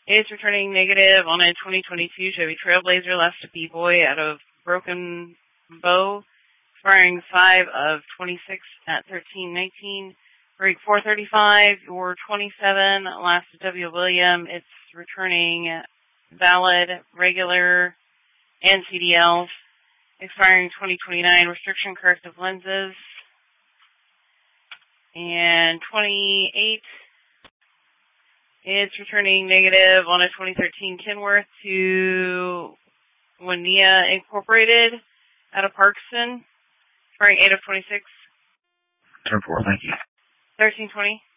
It's returning negative on a 2022 Chevy Trailblazer, last a B-Boy out of Broken Bow, expiring 5 of 26 at 1319. Break 435, your 27, last a W. William. It's returning valid, regular, and CDLs, expiring 2029. Restriction corrective lenses. And 28. It's returning negative on a 2013 Kenworth to Winia Incorporated out of Parkson, expiring 8 of 26. Turn 4, thank you. 1320.